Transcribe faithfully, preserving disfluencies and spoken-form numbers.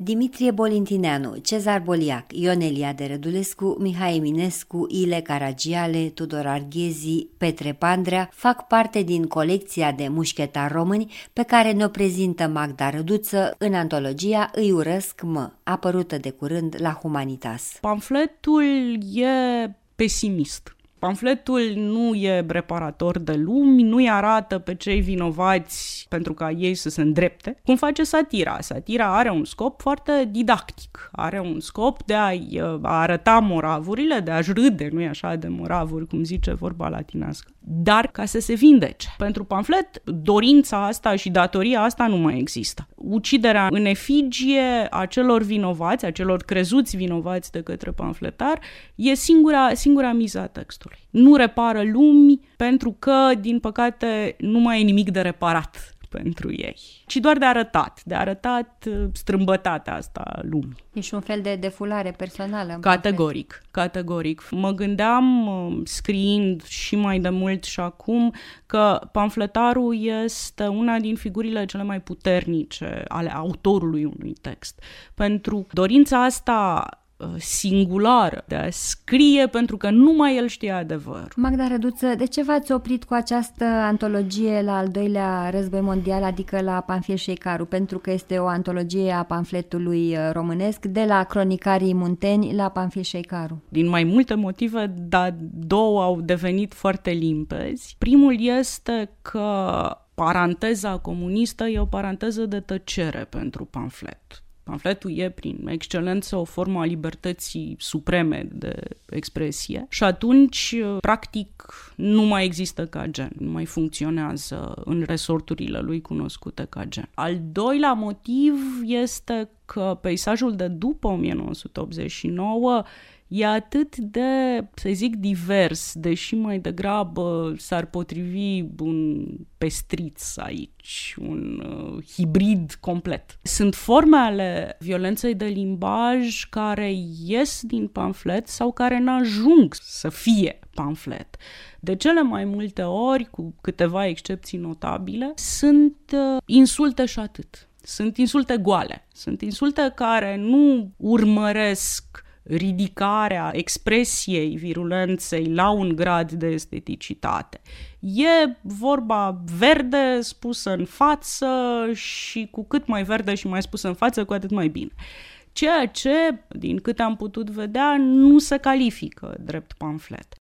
Dimitrie Bolintineanu, Cezar Boliac, Ion Eliade Rădulescu, Mihai Eminescu, Ile Caragiale, Tudor Arghezi, Petre Pandrea fac parte din colecția de mușchetari români pe care ne-o prezintă Magda Răduță în antologia Îi urăsc mă, apărută de curând la Humanitas. Pamfletul e pesimist. Pamfletul nu e reparator de lumi, nu-i arată pe cei vinovați pentru ca ei să se îndrepte, cum face satira. Satira are un scop foarte didactic, are un scop de a-i a arăta moravurile, de a-și râde, nu-i așa, de moravuri, cum zice vorba latinească, dar ca să se vindece. Pentru pamflet, dorința asta și datoria asta nu mai există. Uciderea în efigie a celor vinovați, a celor crezuți vinovați de către pamfletar, e singura, singura miză a textului. Nu repară lumi pentru că, din păcate, nu mai e nimic de reparat pentru ei, ci doar de arătat, de arătat strâmbătatea asta lumii. E și un fel de defulare personală. Categoric, categoric. Mă gândeam, scriind și mai de mult și acum, că pamfletarul este una din figurile cele mai puternice ale autorului unui text. Pentru dorința asta singulară de a scrie pentru că numai el știe adevărul. Magda Răduță, de ce v-ați oprit cu această antologie la al doilea război mondial, adică la Pamfil Șeicaru? Pentru că este o antologie a pamfletului românesc, de la Cronicarii Munteni la Pamfil Șeicaru. Din mai multe motive, dar două au devenit foarte limpezi. Primul este că paranteza comunistă e o paranteză de tăcere pentru pamflet. Pamfletul e, prin excelență, o formă a libertății supreme de expresie și atunci, practic, nu mai există ca gen, nu mai funcționează în resorturile lui cunoscute ca gen. Al doilea motiv este că peisajul de după o mie nouă sute optzeci și nouă e atât de, să zic, divers, deși mai degrabă s-ar potrivi un pestriț aici, un uh, hibrid complet. Sunt forme ale violenței de limbaj care ies din pamflet sau care n-ajung să fie pamflet. De cele mai multe ori, cu câteva excepții notabile, sunt uh, insulte și atât. Sunt insulte goale. Sunt insulte care nu urmăresc ridicarea expresiei virulenței la un grad de esteticitate. E vorba verde spusă în față și cu cât mai verde și mai spusă în față, cu atât mai bine. Ceea ce, din câte am putut vedea, nu se califică drept pamflet.